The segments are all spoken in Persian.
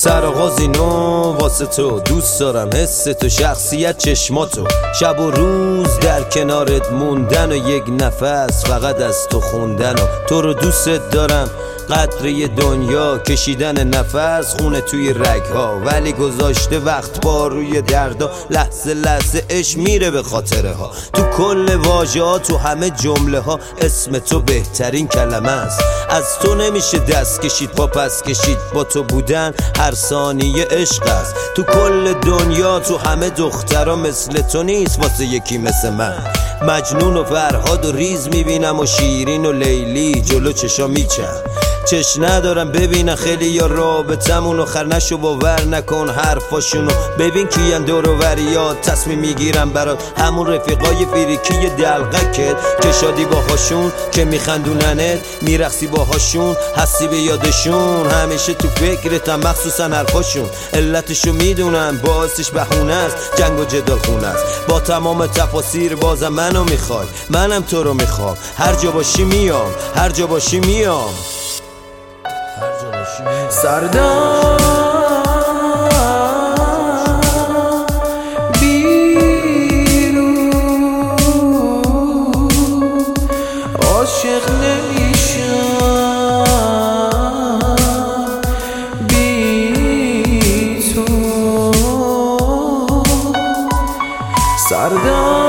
سرآغاز اینو واسه تو، دوست دارم حس تو، شخصیت چشماتو، شب و روز در کنارت موندن و یک نفس فقط از تو خوندن و تو رو دوست دارم، قطره دنیا کشیدن نفس، خونه توی رگها ولی گذاشته وقت با روی دردا، لحظه لحظه عشق میره به خاطره ها، تو کل واژه ها تو همه جمله ها اسم تو بهترین کلمه است، از تو نمیشه دست کشید پا پس کشید، با تو بودن هر ثانیه عشق است، تو کل دنیا تو همه دخترها مثل تو نیست واسه یکی مثل من، مجنون و فرهاد و ریز میبینم و شیرین و لیلی جلو چشا میچم، چش ندارم ببینن خیلی یا رابطمون و خر نشو باور نکن حرفاشونو، ببین کیان دور و وریات تصمیم میگیرم برات، همون رفیقای فریکی دلقکت که شادی باهاشون که میخندوننت، میرقصی باهاشون هستی به یادشون، همیشه تو فکرتم مخصوصا حرفاشون، علتشو میدونم باعثش بهونه است، جنگ و جدال خونه است، با تمام تفاسیر بازم منو میخوای، منم تو رو میخوام، هر جا باشی میام، هر جا باشی میام. سردار بیرون عاشق نمیشم بی تو، سردار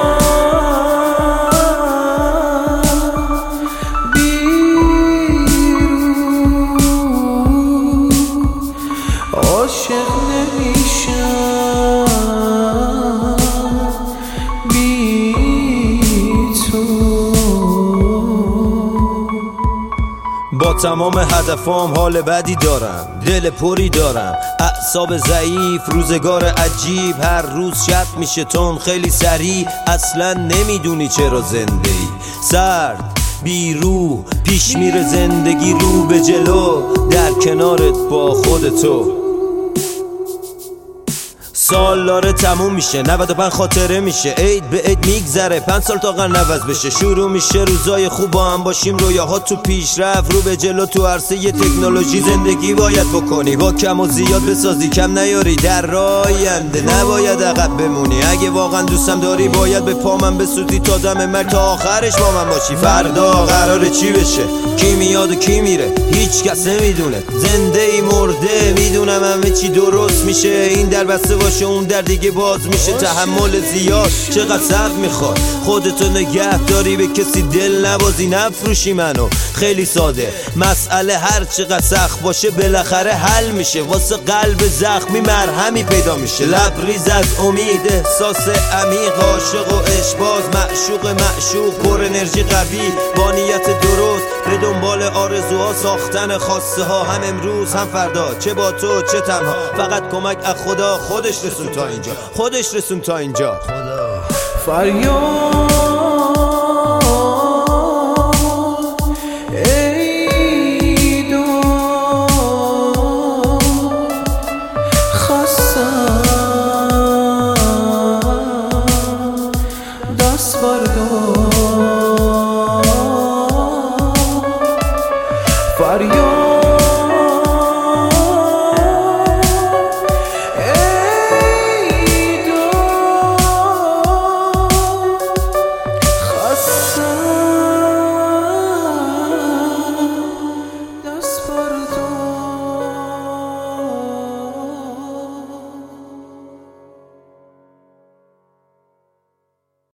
عاشق نمیشم بی تو. با تمام هدفام حال بدی دارم، دل پری دارم، اعصاب ضعیف، روزگار عجیب، هر روز شب میشه تون خیلی سریع، اصلا نمیدونی چرا زنده ای، سرد بی روح پیش میره زندگی رو به جلو، در کنارت با خودتو، سال داره تموم میشه 95 خاطره میشه، عید به عید میگذره 5 سال تا قرن عوض بشه، شروع میشه روزای خوب با هم باشیم، رویاها تو پیشرفت رو به جلو، تو عرصه تکنولوژی زندگی باید بکنی، با کم و زیاد بسازی کم نیاری، در راه آینده نباید عقب بمونی، اگه واقعا دوستم داری باید به پامن بسوزی تا دم مرگ، تا آخرش با من باشی، فردا قراره چی بشه، کی میاد و کی میره هیچ کس نمیدونه، زنده ای مرده میدونم همه چی درست میشه، این در بسته باشه اون در دیگه باز میشه، تحمل زیاد چقدر صبر میخواد، خودتو نگه داری به کسی دل نبازی، نفروشی منو، خیلی ساده مسئله هر چقدر سخت باشه بالاخره حل میشه، واسه قلب زخمی مرهمی پیدا میشه، لبریز از امید، احساس عمیق، عاشق و عشقباز، معشوق پر انرژی قوی، با نیت درست به دنبال آرزوها، ساختن خواسته ها، هم امروز هم فردا، چه با تو چه تنها، فقط کمک از خدا، خودش رسون تا اینجا، خودش رسون تا اینجا، فریاد